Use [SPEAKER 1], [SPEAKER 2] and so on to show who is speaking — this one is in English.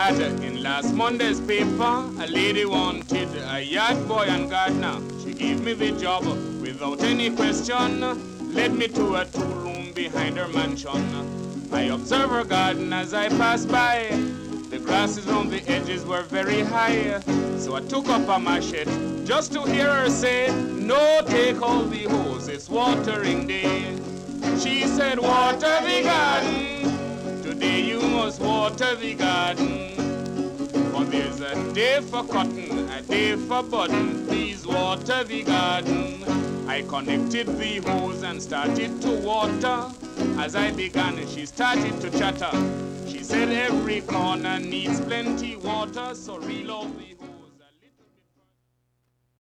[SPEAKER 1] that in last Monday's paper, a lady wanted a yard boy and gardener. She gave me the job without any question, led me to a 2-room behind her mansion. I observed her garden as I passed by. The grasses round the edges were very high, so I took up a machete just to hear her say, "No, take all the hose, it's watering day." She said, "Water the garden, today you must water the garden. For there's a day for cotton, a day for budding, please water the garden." I connected the hose and started to water. As I began, she started to chatter. She said every corner needs plenty water, so reload the hose.